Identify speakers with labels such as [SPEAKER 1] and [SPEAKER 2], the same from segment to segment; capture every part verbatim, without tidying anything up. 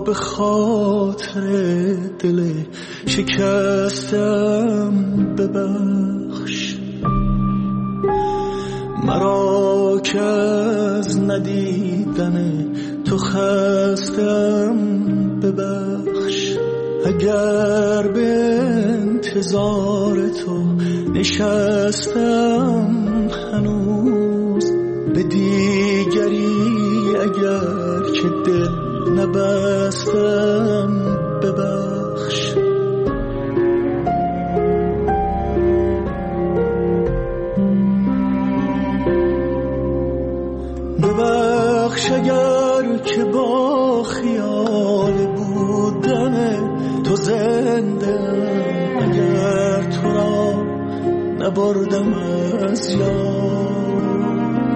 [SPEAKER 1] به خاطر دل شکستم ببخش، مرا که از ندیدن تو خستم ببخش. اگر به انتظار تو نشستم هنوز، به دیگری اگر که دل نبستم ببخش. ببخش اگر که با خیال بودن تو زنده، اگر تو را نبردم از یاد.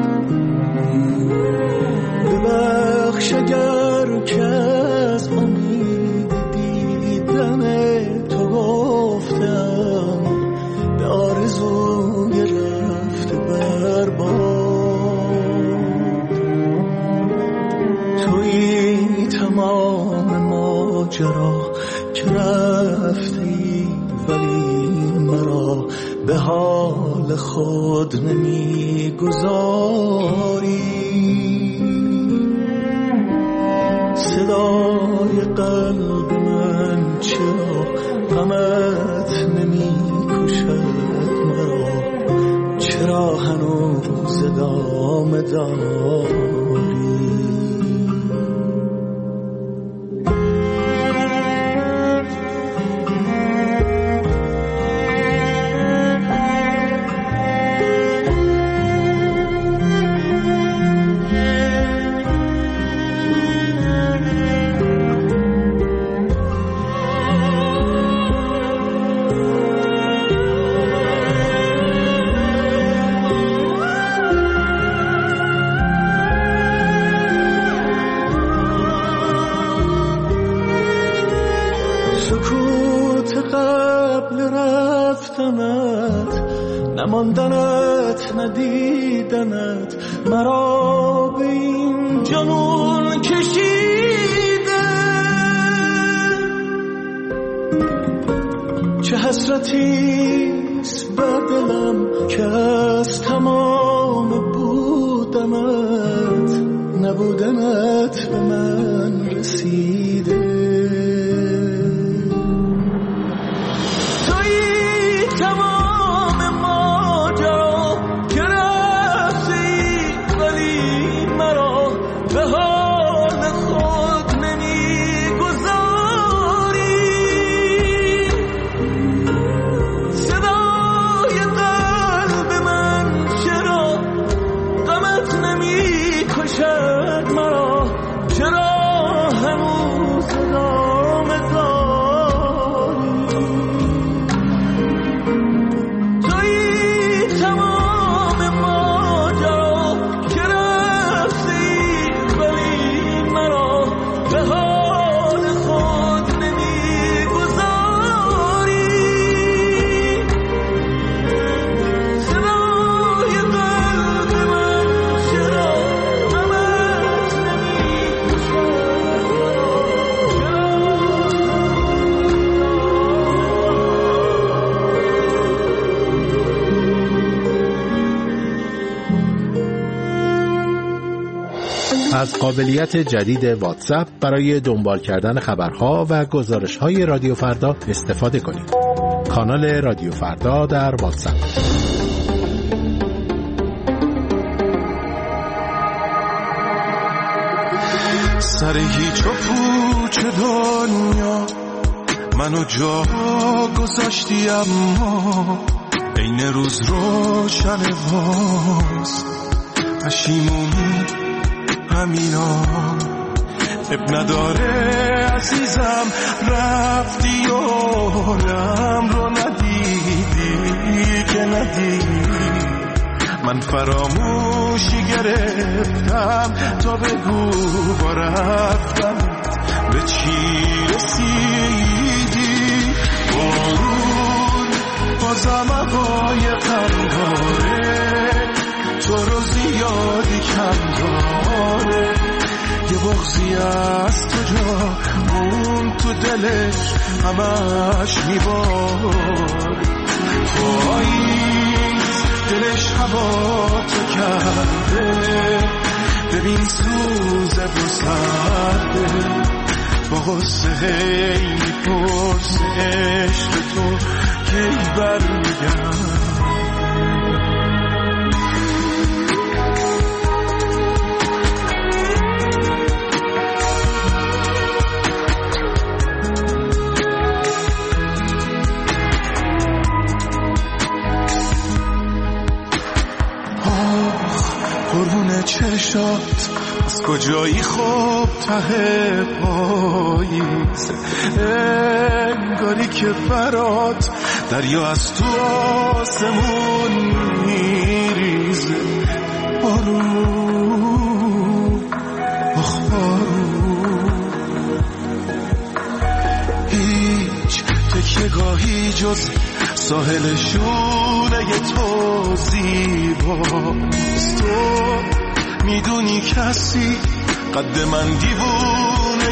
[SPEAKER 1] ببخش اگر که از امید دیدن تو گفتم به آرزوی رفت برباد. تویی تمام ماجرا که رفتی، ولی مرا به حال خود نمیگذاری. صدای قلب من چرا غمت نمیکشد مرا؟ چرا هنوز ادامه داری؟ نماندنت ندیدنت مرا به این جنون کشیده. چه حسرتیست بر دلم که از تمام بودنت نبودنت به من رسیده.
[SPEAKER 2] از قابلیت جدید واتساپ برای دنبال کردن خبرها و گزارش‌های رادیو فردا استفاده کنید. کانال رادیو فردا در واتساپ.
[SPEAKER 1] سر هیچ و پوچ دنیا منو جا گذاشتی، اما این روز روشن واست. پشیمونی همینا اب نداره عزیزم، رفتی و حالم رو ندیدی که ندیدی. من فراموشی گرفتم تا بگو با رفتنت به چی رسیدی. بارون بازم هوای غم داره، تو رو زیادی کم داره. یه بغضی از تو جا اون تو دلش همش میبار پاییز دلش هوا تو کرده ببین سوزه و سرده با غصه هی میپرس عشق تو کی برمیگرد قربون چشات از کجایی خوب ته پاییز انگاری که برات دریا از تو آسمون میریزه بارون آخ بارون هیچ تکیه گاهی جز ساحل شونه تو زیباست تو میدونی کسی قد من دیوونه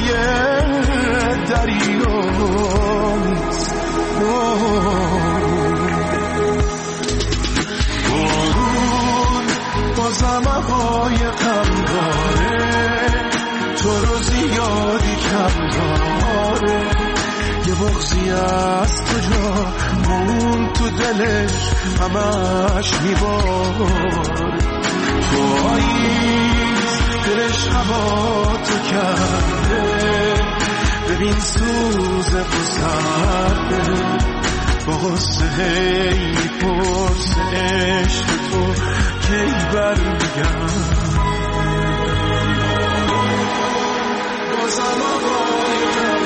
[SPEAKER 1] دریا نیست بارون بازم هوای غم داره تو رو زیادی کم داره یه بغضی از تو جا مون تو دلش همش میبار پاییز دلش هوا تو کرده ببین سوزه و سرده با غصه هی میپرس عشق تو کی برمیگرد بازم آقای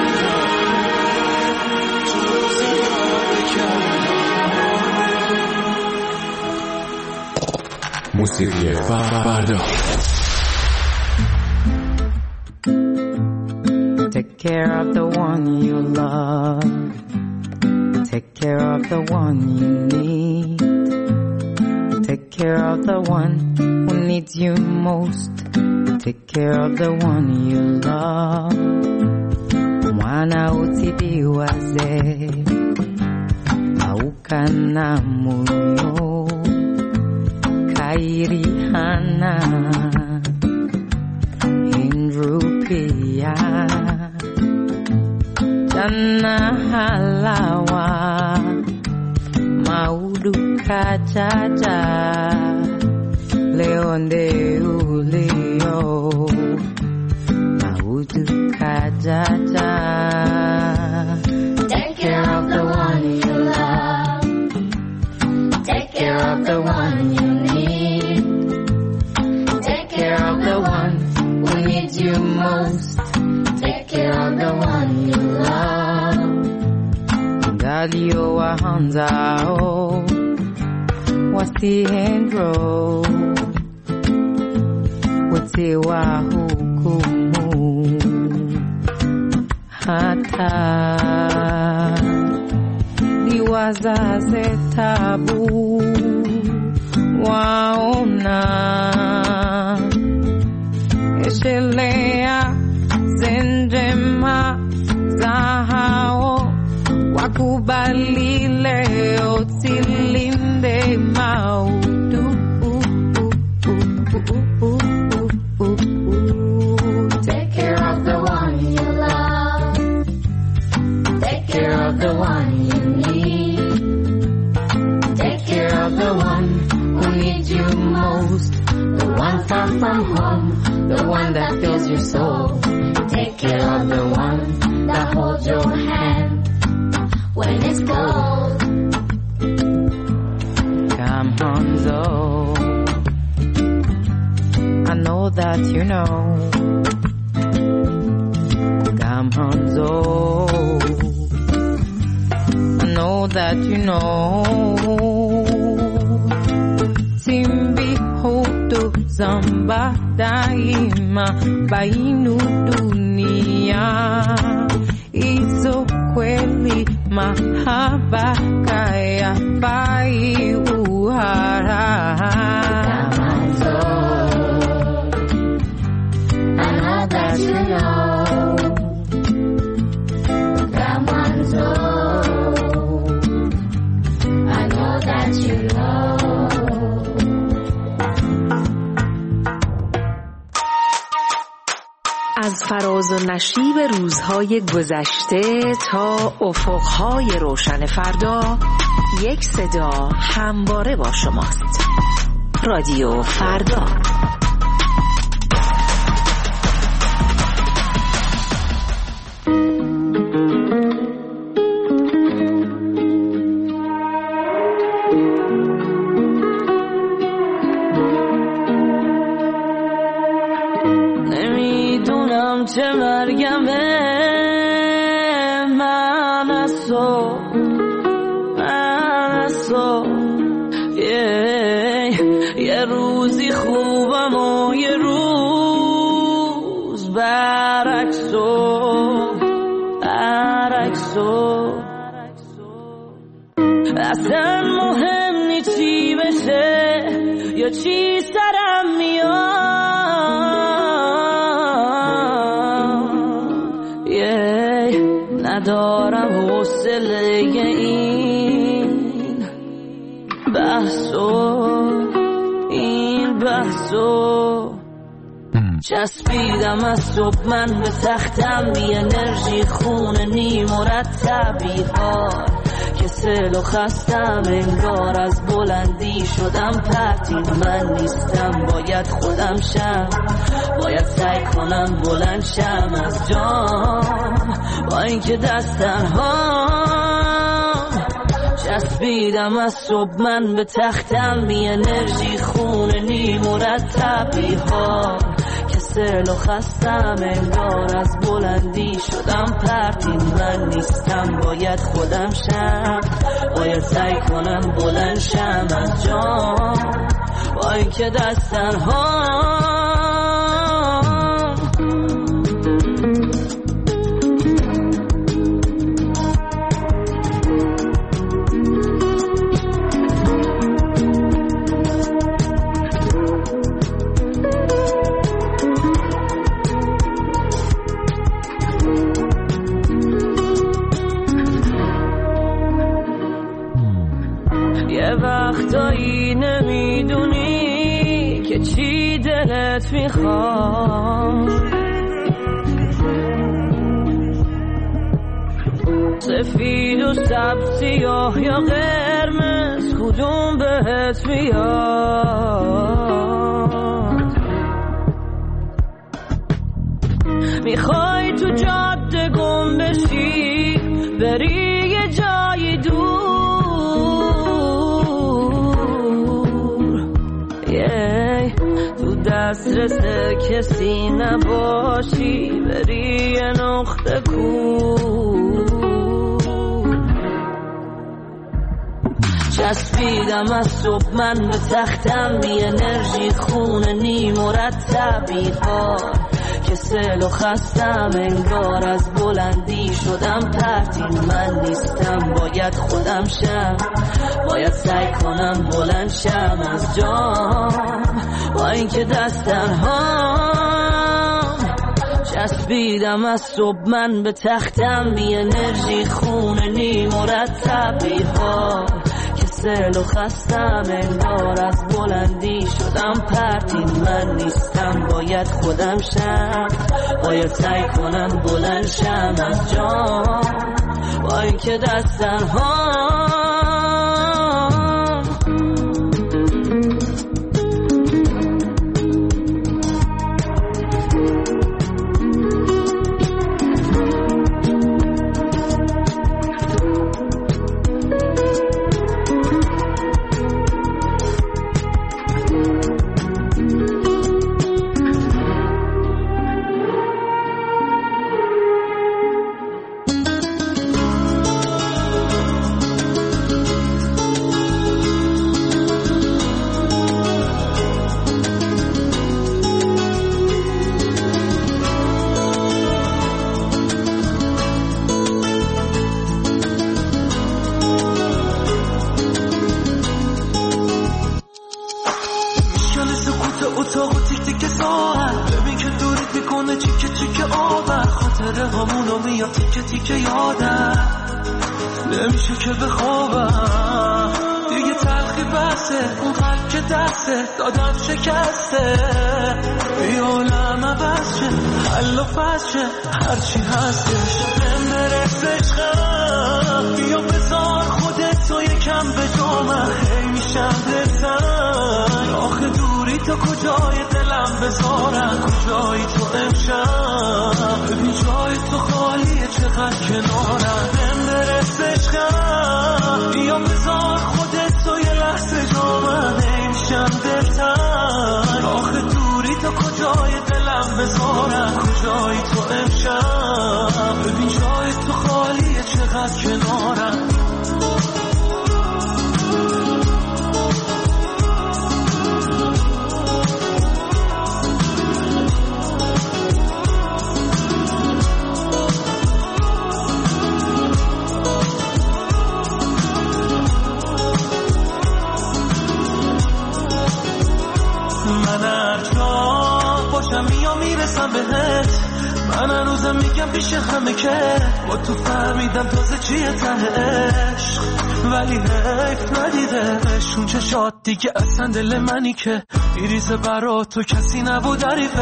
[SPEAKER 2] موسیقی فردا.
[SPEAKER 3] Take care of the one you love. Take care of the one you need. Take care of the one who needs you most. Take care of the one you love. Mwana utidiwaze aukana moyo kairihana indrupia jana halawa maudu kachacha leonde ulio maudu kachacha. Take care of the one you love. Take care of the one you need. Take care of the one who needs you most. Take care of the one you love. Ngalio wa hanzao wasihendro wote wa hukumu hata liwazaze tabu waona eshelea zenjema zahao wakubali leo tilinde maudu. Take care of the one you love. Take care of the one you need. Take care of the one who needs you most. The one far from home, the one that fills your soul. Take care of the one that holds your hand when it's cold. Come Hanzo, I know that you know. Come Hanzo, I know that you know. Timbi hoto zamba daima bainu dunia izo kweli mahaba kaya bai uhara. Come on, so I know that But you know that one's old. I know that you know.
[SPEAKER 4] از فراز و نشیب روزهای گذشته تا افقهای روشن فردا، یک صدا همواره با شماست. رادیو فردا.
[SPEAKER 5] نمیدونم چه مرگمه، من از تو، من از تو یه, یه روزی خوبم و یه روز برعکسو، برعکسو اصلا مهم نی چی بشه یا چی سرم میاد، ندارم حوصله این بحثو، این بحثو. چسبیدم از صبح من به تختم، بی انرژی خونه نی مرتبی ها، کسل و خستم انگار از بلندی شدم پرتین. من نیستم باید خودم شم، باید سعی کنم بلند شم از جام، با اینکه دستن هم چسبیدم از صبح من به تختم، بی انرژی خونه نی مرتبی ها، کسل و خستم انگار از بلندی شدم پرتین. من نیستم باید خودم شم، باید سعی کنم بلند شم از جام، با اینکه دستن هم وقتایی نمیدونی که چی دلت میخواد، سفید و سبز، سیاه یا قرمز، کدوم بهت میاد؟ میخوای تو جاده گم بشی، بری یه جایی دور، تو دسترس کسی نباشی، بری یه نقطه کور. چسبیدم از صبح من به تختم، بی انرژی خونه نی مرتبی ها، کسل و خستم انگار از بلندی شدم پرتین. من نیستم باید خودم شم، باید سعی کنم بلند شم از جام، با اینکه دستن هم چسبیدم از صبح من به تختم، بی انرژی خونه نی مرتبی ها، کسل و خستم انگار از بلندی شدم پرتین. من نیستم باید خودم شم، باید سعی کنم بلند شم از جام، با اینکه دستن هم
[SPEAKER 1] خاطره همونو میاد تیکه تیکه یادم، نمیشه که بخوابم دیگه، تلخی بسه اون قلب که دسته دادم شکسته، بیا عالم عوض شه حل و فصل شه هرچی هستش، بهم برس عشقم بیا بذار خودتو یکم به جا من، هی میشم دلتنگ آخه دوری تو کجای دلم بذارم، کجایی تو امشب ببین جای تو خالیه چقدر کنارم، بهم برس عشقم بیا بذار خودتو یه لحظه جا من، نمیشم دلتنگ آخه دوری تو کجای دلم بذارم، کجایی تو امشب ببین جای تو خالیه چقدر کنارم. میرسم بهت، من هنوزم میگم پیش همه که با تو فهمیدم تازه چیه ته عشق، ولی حیف ندیدش اون چشات دیگه اصلا دل منی که میریزه برا تو کسی نبود عریفش،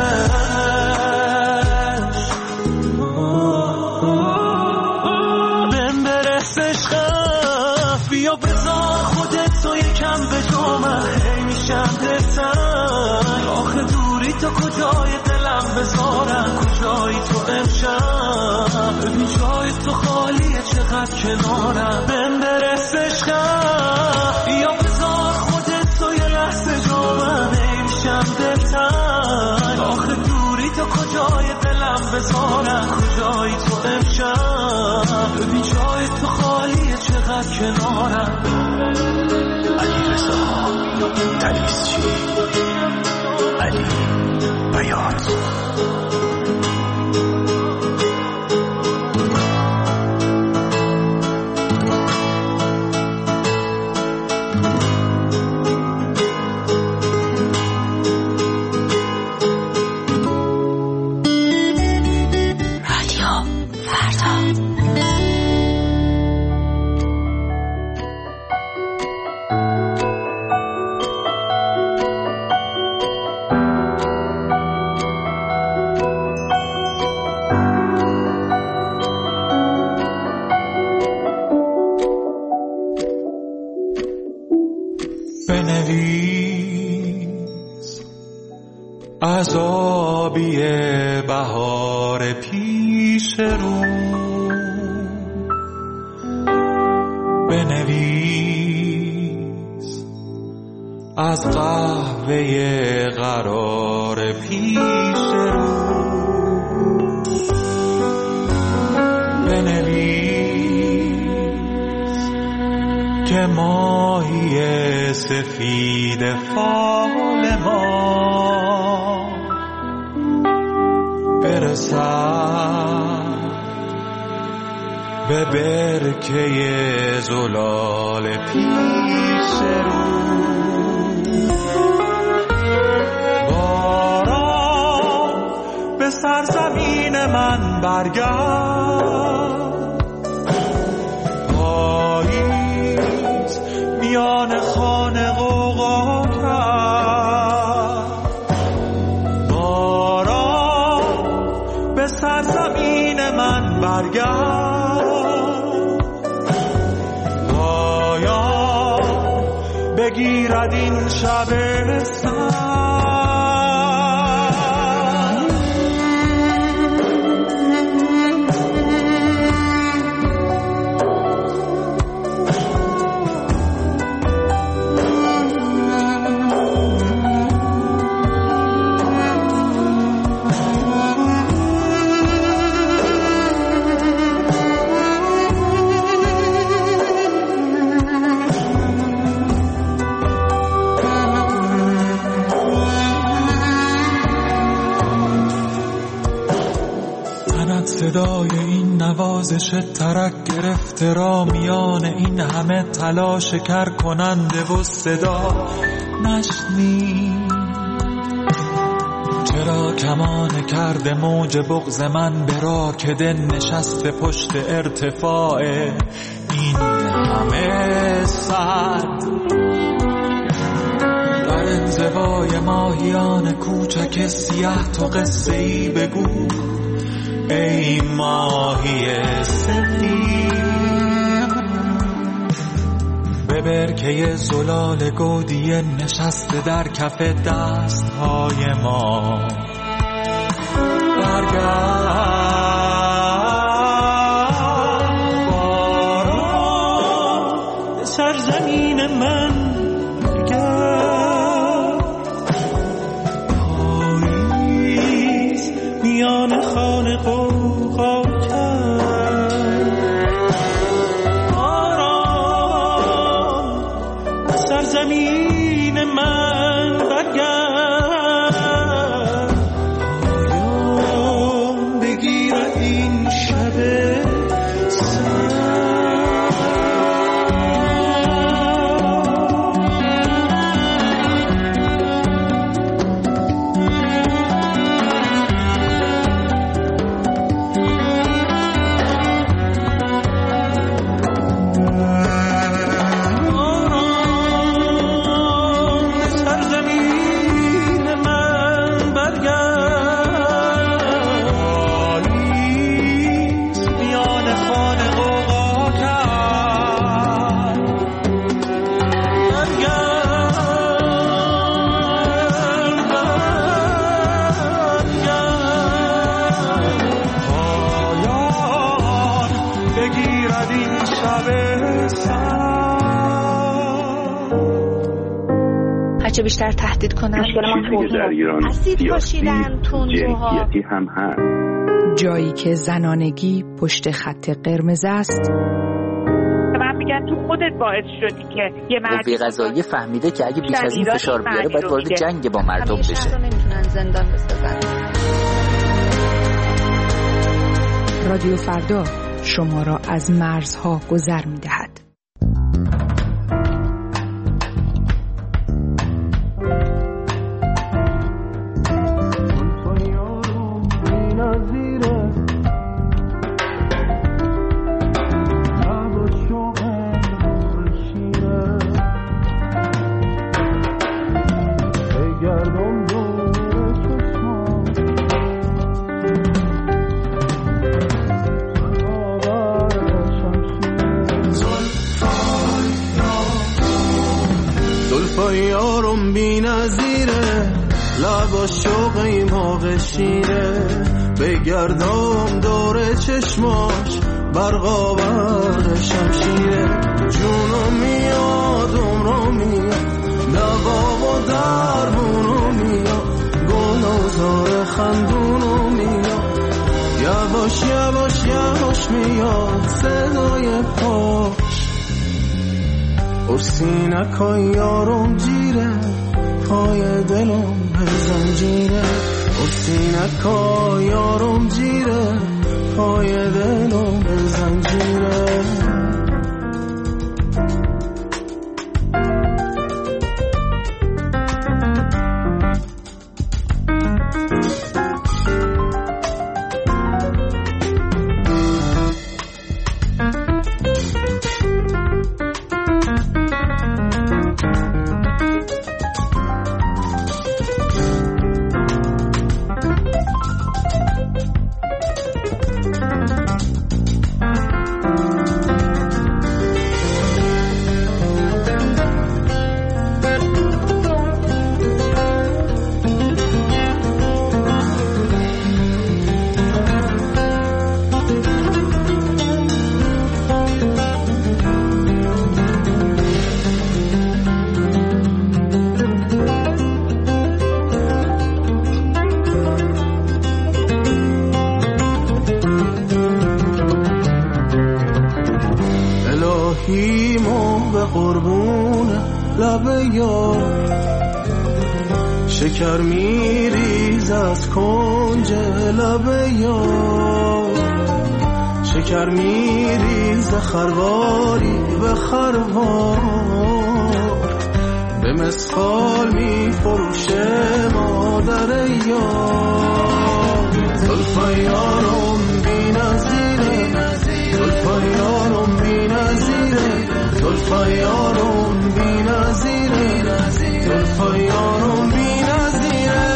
[SPEAKER 1] بهم برس عشقم بیا بذار خودتو یکم به جا من، هی میشم دلتنگ آخه دوری تو کجای دلم بذارم، کجایی تو امشب ببین جای تو خالیه چقدر کنارم، بهم برس عشقم بیا بذار خودتو یه لحظه جا من، نمیشم دلتنگ آخه دوری تو کجای دلم بذارم، کجایی تو امشب ببین جای تو خالیه چقدر کنارم.
[SPEAKER 6] علی رضا تلیسچی، علی بیات.
[SPEAKER 1] بنویس عذابی بهار پیش رو، بنویس از قهوه قرار پیش رو، بنویس که ماهی سفید فال ما برسد به برکه زلال پیش رو، باران به سرزمین من برگرد، پاییز میان خانه غوغا کرد، باران به سرزمین من برگرد، پایان بگیرد این شب سر. صدای این نوازش ترک گرفته را میان این همه تلاش کر کننده و صدا نشنی،
[SPEAKER 7] چرا کمان کرده موج بغض من برا که دل نشسته پشت ارتفاع این همه صد در انزوای ماهیان کوچک سیاه تو قصه ای بگو ای ماهی سفید به برکه زلال گودی نشسته در کف دست های ما برگرد باران به سرزمین من برگرد پاییز میان خانه قوقا کرد باران به سرزمین من برگرد پایان بگیرد این شب
[SPEAKER 8] هرچه بیشتر تهدید کنن
[SPEAKER 9] مشکل ما در ایران
[SPEAKER 8] اسید پاشیدن تندروها
[SPEAKER 9] هم هست.
[SPEAKER 4] جایی که زنانگی پشت خط قرمز است.
[SPEAKER 10] من میگن تو خودت باعث شدی که یه مرد
[SPEAKER 11] قوه قضاییه فهمیده که اگه بیش از این فشار بیاره باید وارد جنگ با مردم بشه.
[SPEAKER 8] همیشه نمیتونن زندان بسازن.
[SPEAKER 4] رادیو فردا شما را از مرزها گذر میدهد.
[SPEAKER 1] یارم بی نظیره لبا شوقی موقع شیره بگردم دور چشماش برقا برق شمشیره جونم میاد عمرم میاد دوا و درمونم میاد گل و زار خندونم میاد یواش یواش یواش میاد صدای پاش ارسینکای یارم جیره پای دلم به زنجیره ارسینکای یارم جیره پای دلم به زنجیره شکر میریز از کنج لب یار شکر میریز خرواری به خروار به مسخال می فروشه مادر یار. زلفای یارم بی نظیره، زلفای یارم بی نظیره، زلفای یارم بی نظیره، زلفای یارم بی نظیره.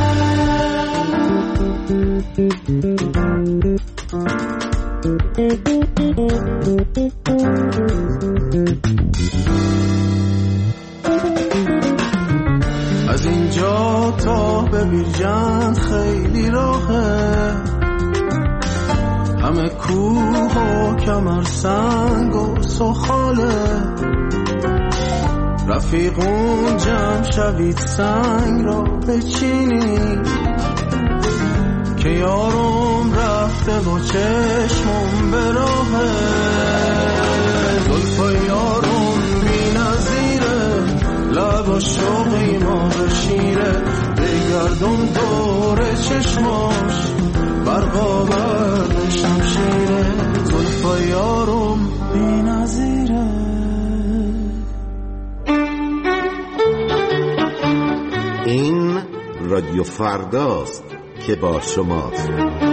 [SPEAKER 1] از اینجا تا به بیرجند خیلی راهه، همه کوه و کمر سنگ و سخاله. رفیقون جمع شوید سنگ را بچینید که یارم رفته و چشمم به راهه. زلفای یارم بی نظیره، لب شوقی ما به شیره. بگردم دور چشماش برقا برد شمشیره. زلفای یارم بی نظیره.
[SPEAKER 9] این رادیو فرداست که با شماست.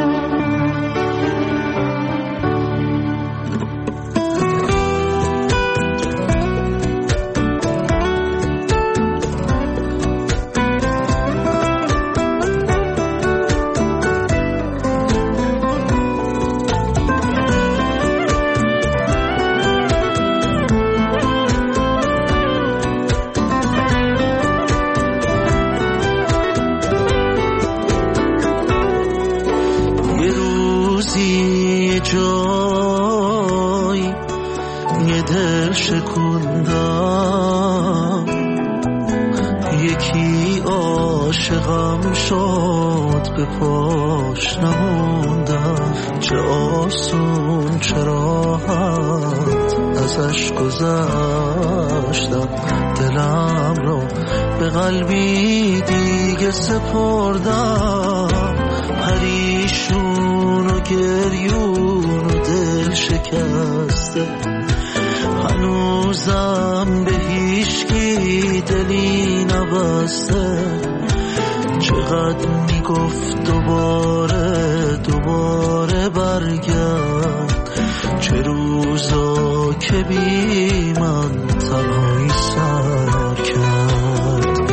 [SPEAKER 1] هنوزم به هیچکی دلی نبسته. چقدر میگفت دوباره دوباره برگرد، چه روزا که بی من تنهایی سر کرد.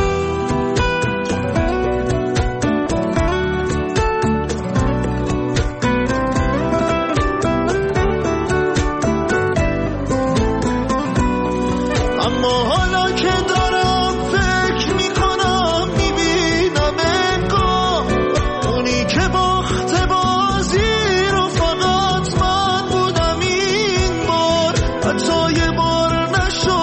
[SPEAKER 1] حتی یه بار نشد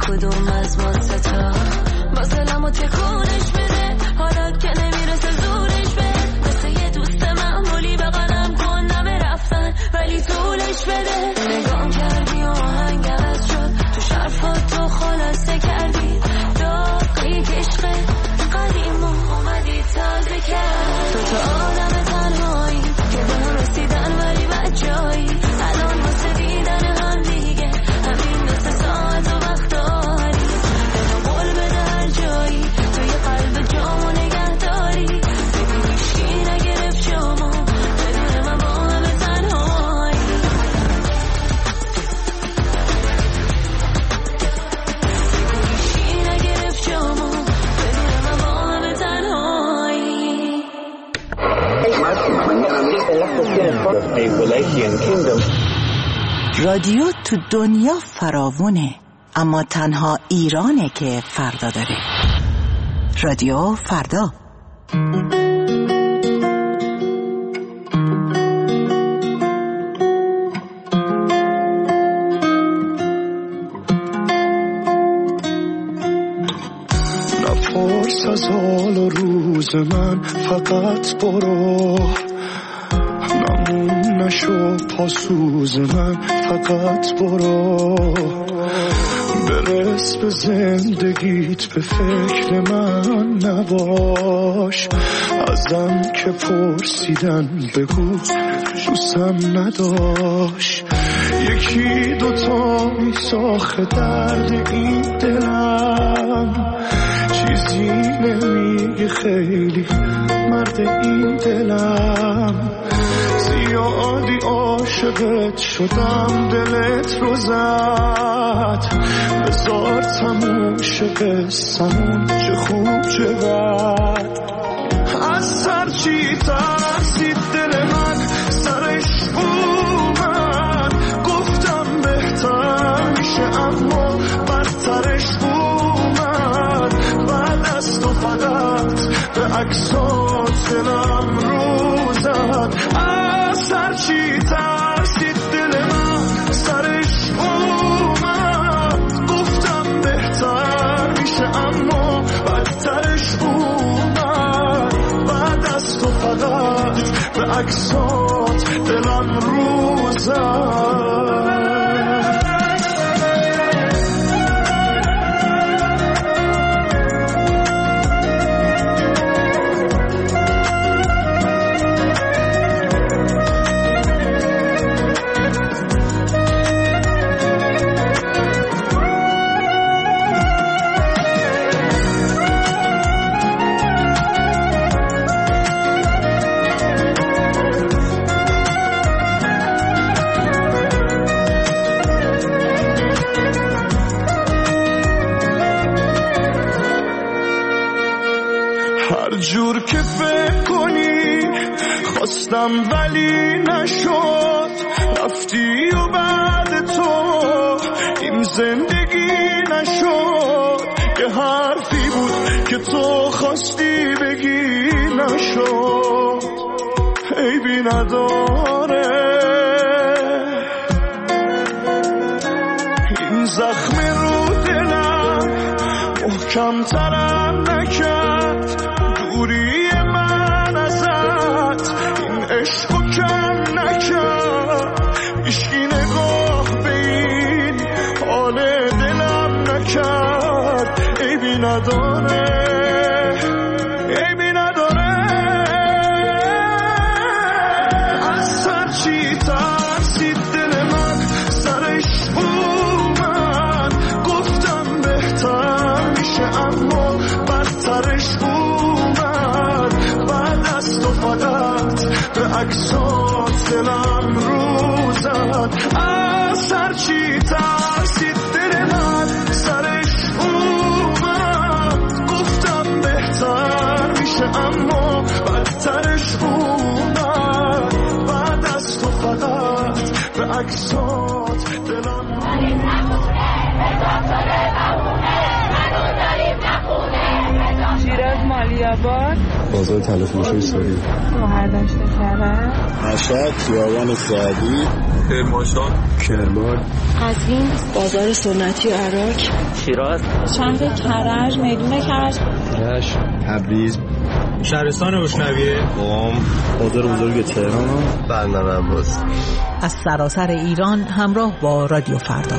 [SPEAKER 5] کدوم از ما ستا واسه لمو تکونش بده حالا که نمیرسه زورش بده مثل یه دوست معمولی بغلم کن نمه رفتن ولی طولش بده نگام کردی و آهنگ عوض شد تو شرفات تو خلاصه کردی داغی کشق قدیم اومدی تازه کرد تو تو آدم تنهایی که به هم رسیدن ولی بجایی الان واسه دیدن هم دیگه همین مثل ساعت و وقت داری به هم قول بده هر جایی توی قلب جامو نگه داری ببینی شی نگرفت جامو بدون من با همه تنهایی ببینی شی نگرفت جامو بدون من با همه تنهایی.
[SPEAKER 12] رادیو تو دنیا فراوونه اما تنها ایرانه که فردا داره. رادیو فردا.
[SPEAKER 13] نپرس از حال و روز من فقط برو نمون نشو پاسوز من فقط برو برس به زندگیت به فکر من نباش ازم که پرسیدن بگو دوستم نداشت یکی دوتا میساخه درد این دلم چیزی نمیگه خیلی مرد این دلم زیادی عاشقت شدم دلت رو زد بذار تموم شه قصه‌مون چه خوب چه بد از سر چی ترسید دل من سرش اومد گفتم بهتر میشه اما بدترش اومد بعد از تو فقط به عکسات دلم رو زد از سر چی ترسید دل من سرش اومد گفتم بهتر میشه اما بدترش اومد بعد از تو فقط به عکسات دلم رو زد جور که فکر کنی خواستم ولی نشد رفتی و بعد تو این زندگی نشد که حرفی بود که تو خواستی بگی نشد عیبی نداره این زخم رو دلم محکم ترم نکرد دوری من ازت این عشقو کم نکرد هیچکی نگاه به این حال دلم نکرد عیبی نداره عیبی نداره از سر چی ترسید دل من سرش اومد گفتم بهتر میشه اما بدترش اومد بعد از تو فقط به عکسات دلم رو زد از سر چی ترسید دل من سرش اومد گفتم بهتر میشه اما بدترش اومد بعد از تو فقط به عکسات دلم
[SPEAKER 10] شیراز مالیا آباد،
[SPEAKER 14] بازار تلفروشی ساری،
[SPEAKER 10] شهردشت کرج،
[SPEAKER 14] مشهد، خیابان سعدی،
[SPEAKER 15] کرمانشاه،
[SPEAKER 14] کرمان،
[SPEAKER 16] قزوین، بازار سنتی عراق،
[SPEAKER 11] شیراز،
[SPEAKER 16] شهر کرج، میدون کرج،
[SPEAKER 14] رشت، تبریز،
[SPEAKER 15] شهرستان روشنویه،
[SPEAKER 14] قم، بازار بزرگ تهران،
[SPEAKER 17] برنامه عباس.
[SPEAKER 12] از سراسر ایران همراه با رادیو فردا.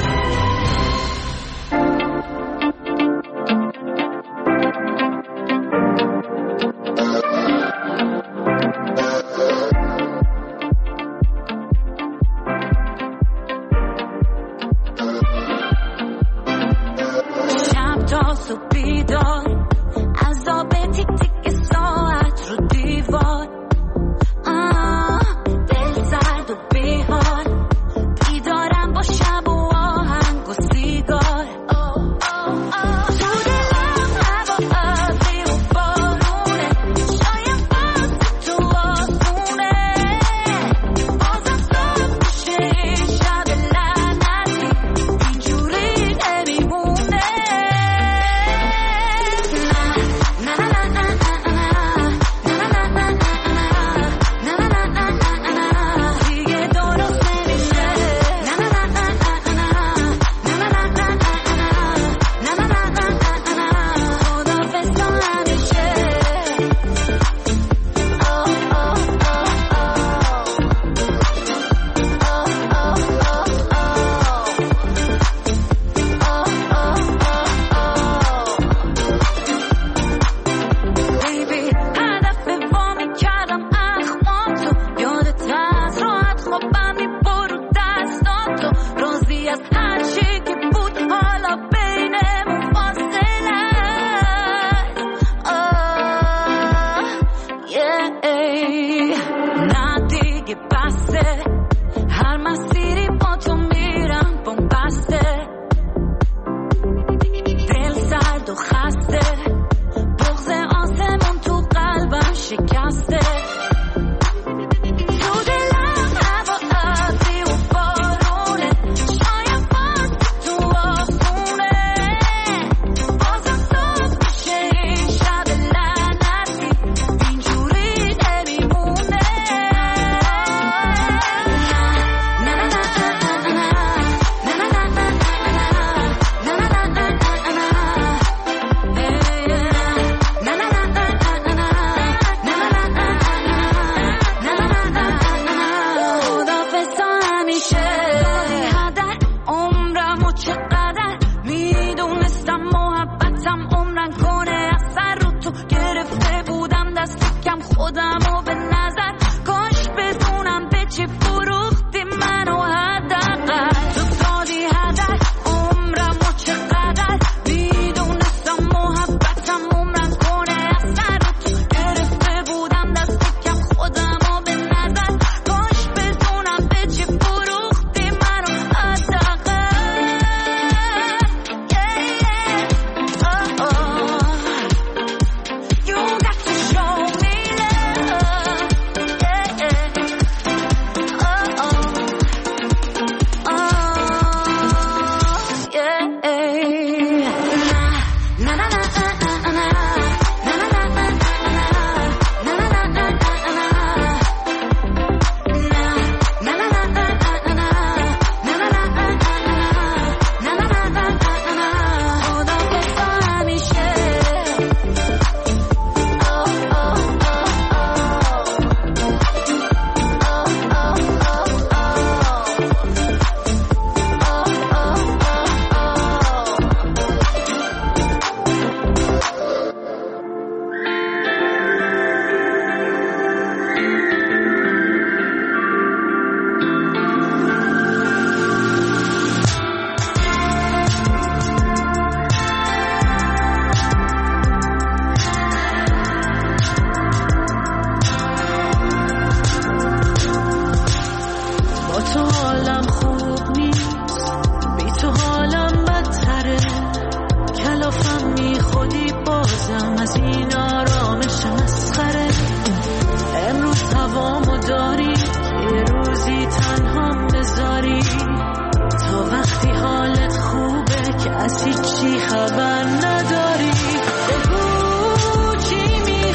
[SPEAKER 1] از هیچی خبر نداری، بگو چی می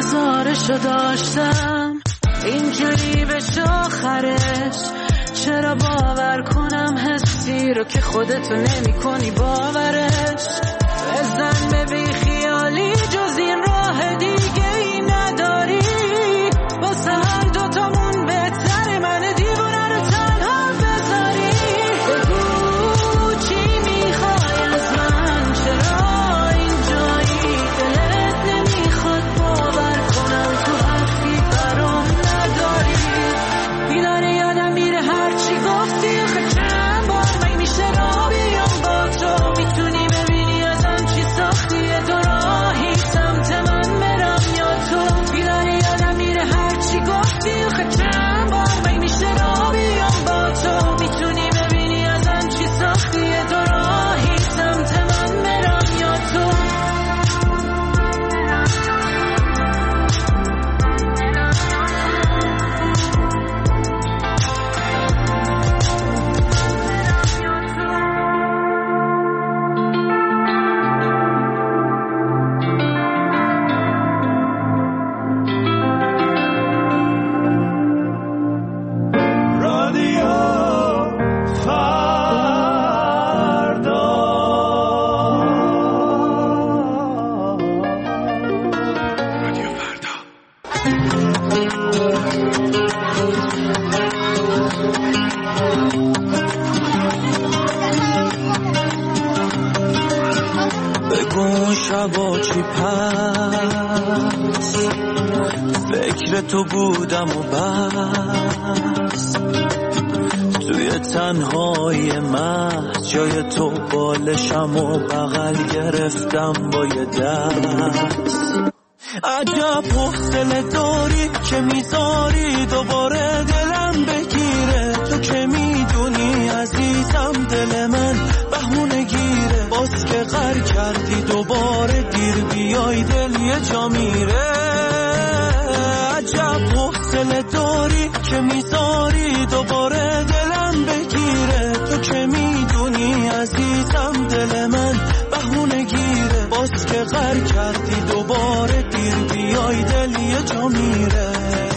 [SPEAKER 1] انتظارشو داشتم اینجوری بشه آخرش. چرا باور کنم حسی رو که خودتو نمی کنی باورش. بزن به بی خیالی جز این راه دیگه ای نداری. واسه هر دوتامون بهتره من دیوونه رو تنها بذاری. بگو چی میخوای از من، چرا اینجایی، دلت نمیخواد باور کنم تو حرفی برام نداری. بیداره یادم میره هرچی گفتی آخه چند بار من میشه را بیام با تو. میتونی ببینی ازم چی ساختی، دو راهی سمت من برم یا تو. بیداره یادم میره هرچی گفتی آخه چند بار من میشه را بیام با تو. میتونی ببینی ازم چی ساختی، دو راهی سمت من برم یا تو. بگو شبا چی پس فکر تو بودم و بس. توی تنهای محض جای تو بالشم و بغل گرفتم با یه دست. عجب حوصله داری که میذاری دوباره دلم بگیره. تو که میدونی عزیزم دل من بهونه گیره. باز که غر کردی دوباره دیر بیای دل یه جا میره. عجب حوصله داری که میذاری دوباره دلم بگیره. تو که میدونی عزیزم دل من بهونه گیره. باز که غر کردی دوباره دیر بیای دل یه جا میره.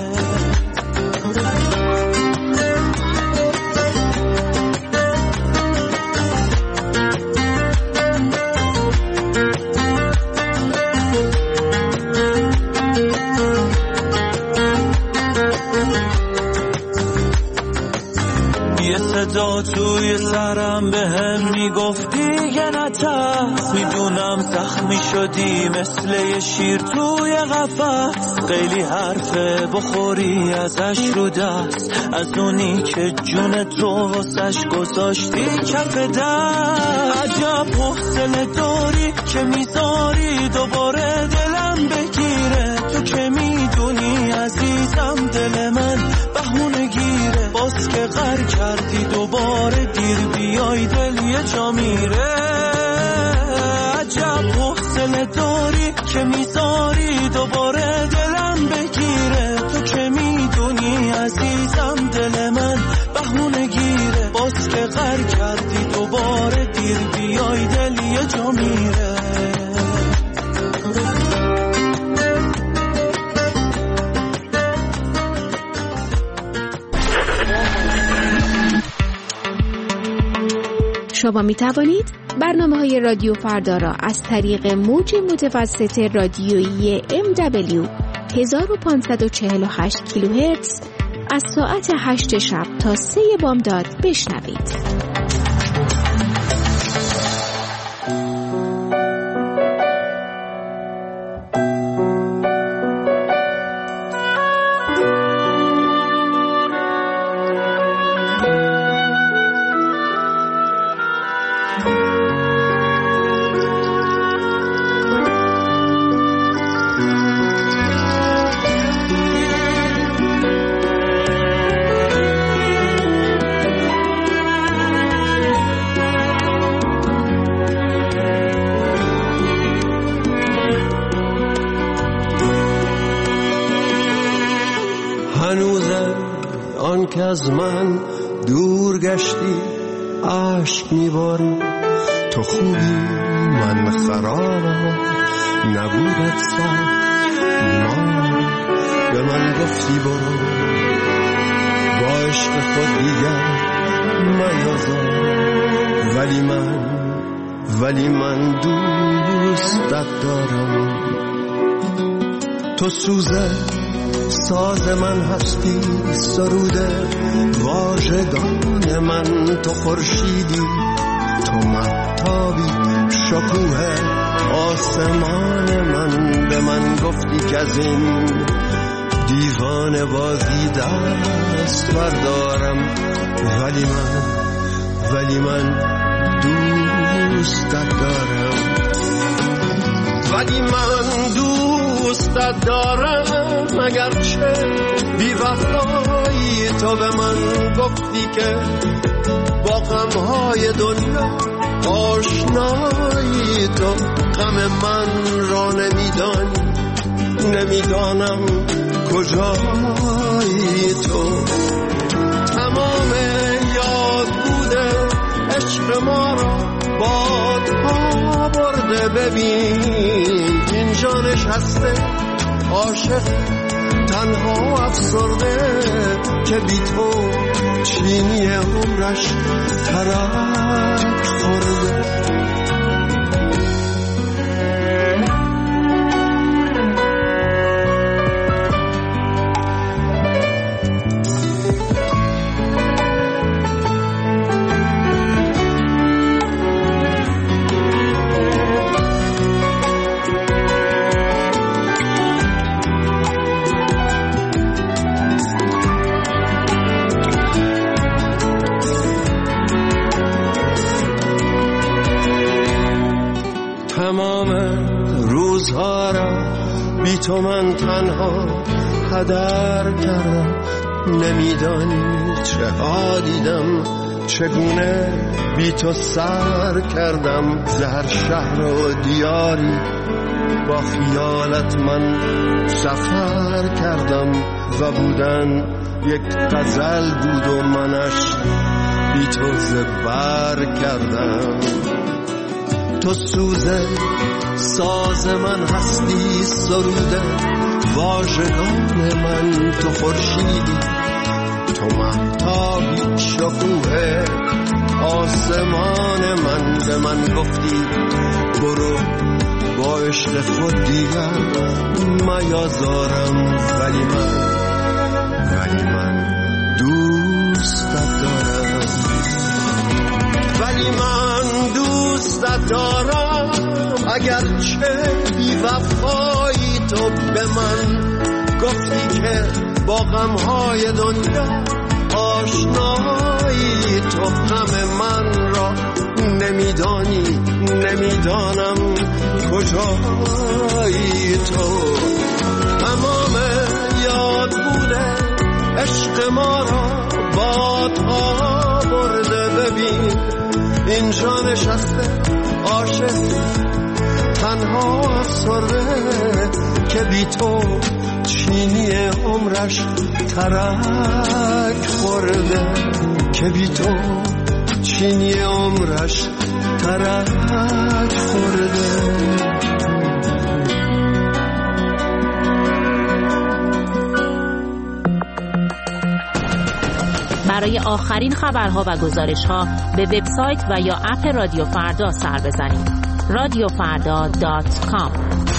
[SPEAKER 1] صدا توی سرم به هم میگفتی دیگه نترس. میدونم زخمی شدی مثل یه شیر توی قفس. خیلی حرفه بخوری ازش رو دست، از اونی که جون تو واسش گذاشتی کف دست. عجب حوصله داری که میذاری دوباره دلم بگیره. تو که میدونی عزیزم دل من بهونه گیره. باز که غر کردی دوباره دیر بیای دل یه جا میره. عجب حوصله داری که میذاری دوباره دلم بگیره. تو که میدونی عزیزم دل من بهونه گیره. باز که غر کردی دوباره دیر بیای دل یه جا میره.
[SPEAKER 17] شما می توانید برنامه های رادیو فردا را از طریق موج متوسط رادیویی ام دبلیو هزار و پانصد و چهل و هشت کیلوهرتز از ساعت هشت شب تا سه بامداد بشنوید.
[SPEAKER 18] که از من دور گشتی عشق میباری. تو خوبی من خرابم، نبودت سر ما به من گفتی برو با عشق خود دیگر میازار، ولی من ولی من دوستت دارم. تو سوزه ساز من هستی، سروده واژگان من، تو خورشیدی، تو مهتابی، شکوه آسمان من. به من گفتی که از این دیوانه بازی دست بردارم، ولی من ولی من دوستت دارم، ولی من دوستت دارم. اگرچه بی وفایی تو به من گفتی که با غمهای دنیا آشنایی، تو غم من را نمیدانی، نمیدانم کجایی. تو تمام یاد بوده عشق ما را بادها برده، ببین اینجا نشسته عاشق تنها افسرده، که بی تو چینی عمرش ترک خورده. تمام روزها را بی تو من تنها هدر کردم، نمیدانی چه ها دیدم، چگونه بی تو سر کردم. زهر شهر و دیاری با خیالت من سفر کردم، و بودن یک غزل بود و منش بی تو زبر کردم. تو سوزه ساز من هستی، سروده واژگان من، تو خورشیدی، تو مهتابی، شکوه آسمان من. به من گفتی برو با عشق خود دیگر میازارم، ولی من ولی من دوستت دارم، ولی من دوستت دارم. اگرچه بی وفایی تو به من گفتی که با غمهای دنیا آشنایی، تو غم من را نمیدانی، نمیدانم کجایی. تو تمام یاد بوده عشق ما را بادها برده، ببین اینجا نشسته عاشق تنها افسرده، که بی تو چینی عمرش ترک خورده، که بی تو چینی عمرش ترک خورده.
[SPEAKER 19] برای آخرین خبرها و گزارش‌ها به وبسایت و یا اپ رادیو فردا سر بزنید. رادیو فردا دات کام.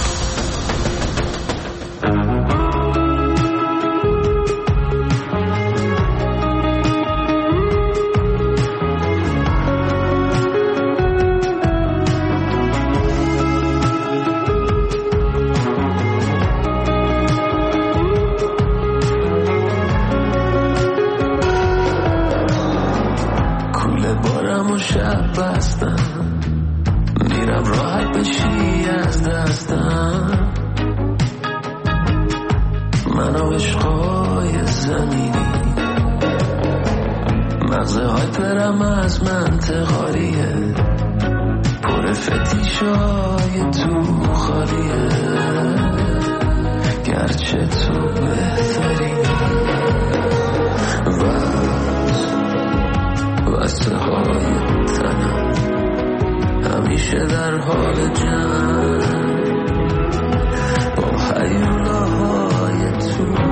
[SPEAKER 1] همیشه در حال جنگ با هیولاهای تو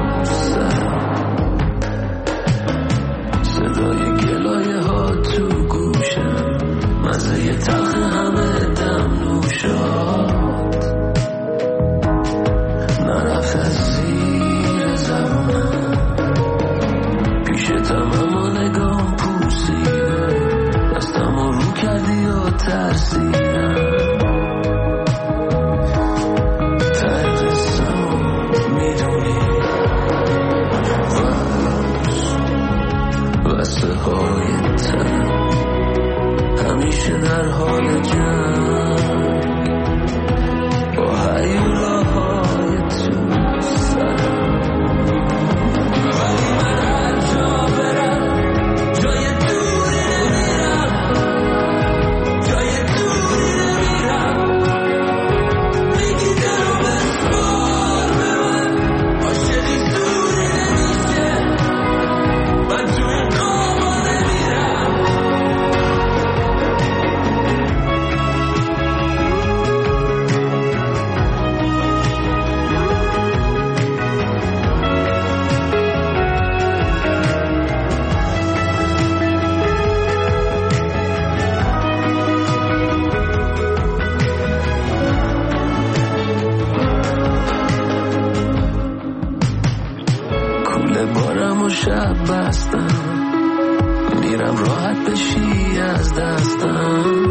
[SPEAKER 1] شب بستم میرم راحت بشی از دستم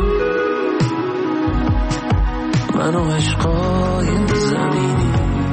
[SPEAKER 1] من و عشقای زمینی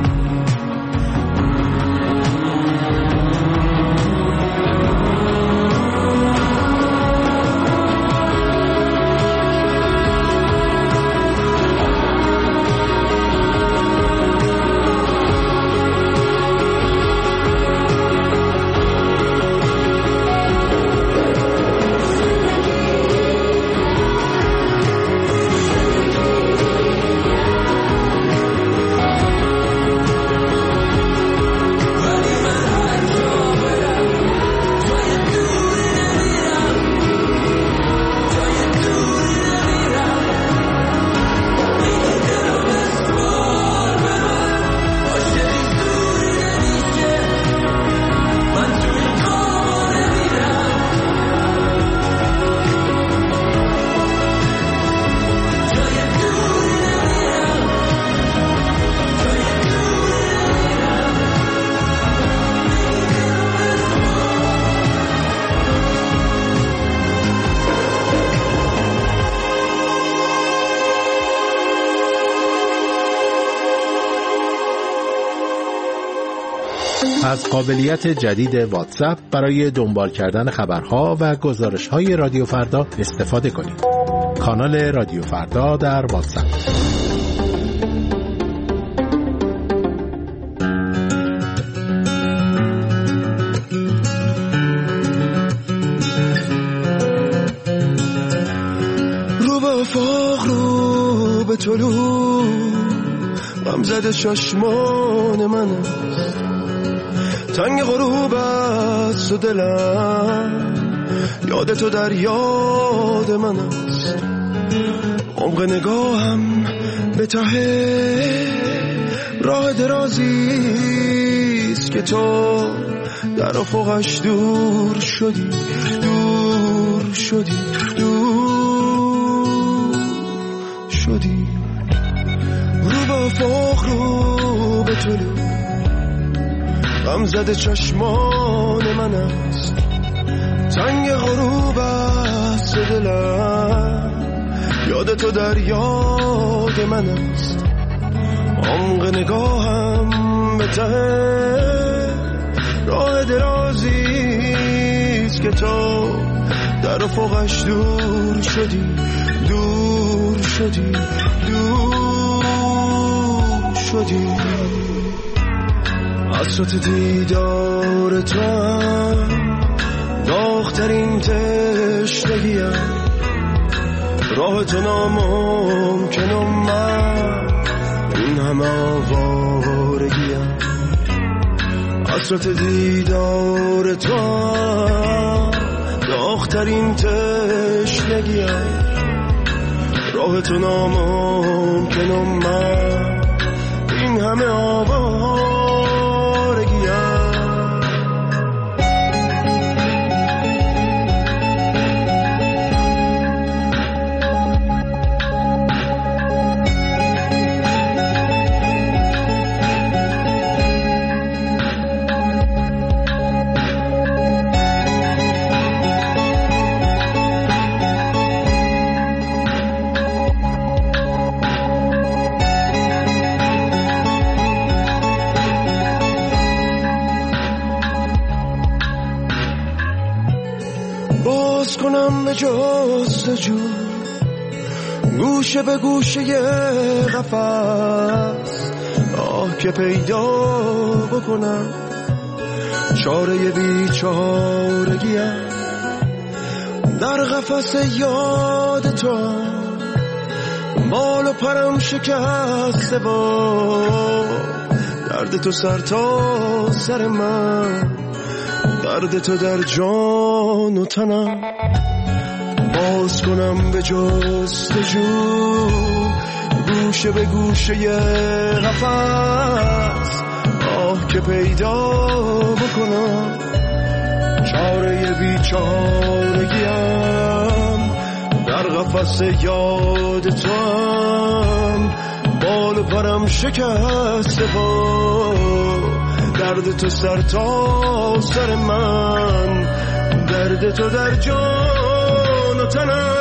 [SPEAKER 2] از قابلیت جدید واتساپ برای دنبال کردن خبرها و گزارش‌های رادیو فردا استفاده کنید. کانال رادیو فردا در واتساپ.
[SPEAKER 18] رو به افاق رو به طلوع غم زده چشمان منه تنگ غروب است و دلم یاد تو در یاد من است عمق نگاهم به ته راه درازیست که تو در افقش دور شدی دور شدی دور شدی رو به افاق رو به طلوع غم زده چشمان من است تنگ غروب است دلم یاد تو در یاد من است عمق نگاهم به ته راه درازیست که تو در افقش دور شدی دور شدی دور شدی حسرت دیدار تو هم داغ‌ترین تشنگیم راه تو ناممکنم من این همه آوارگیم حسرت دیدار تو هم داغ‌ترین تشنگیم راه تو ناممکنم من این همه آوارگیم کنم به جستجو گوشه به گوشه قفس آه که پیدا بکنم چاره بیچارگیم در قفس یاد تو بال و پرم شکسته با درد تو سر تا سر من درد تو در جان و تنم باز کنم به جستجو گوشه به گوشه قفس آه که پیدا بکنم چاره بیچارگیم در قفس یاد تو هم بال و پرم شکسته با درد تو سر تا سر من، درد تو در جان و تنم.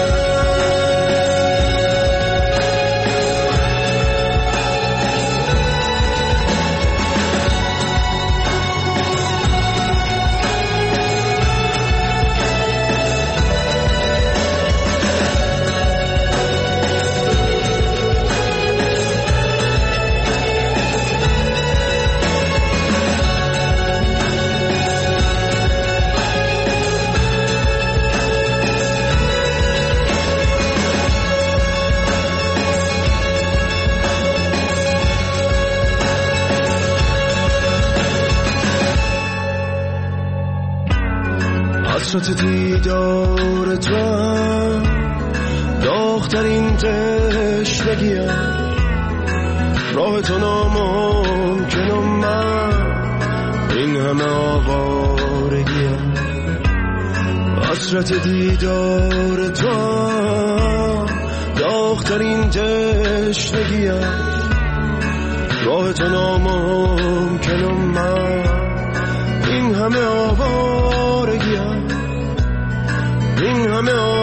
[SPEAKER 18] حسرت دیدار تو هم داغ‌ترین تشنگیم، راه تو ناممکنم من این همه آوارگیم. حسرت دیدار تو هم داغ‌ترین تشنگیم، راه تو ناممکنم من این همه آوارگیم، این همه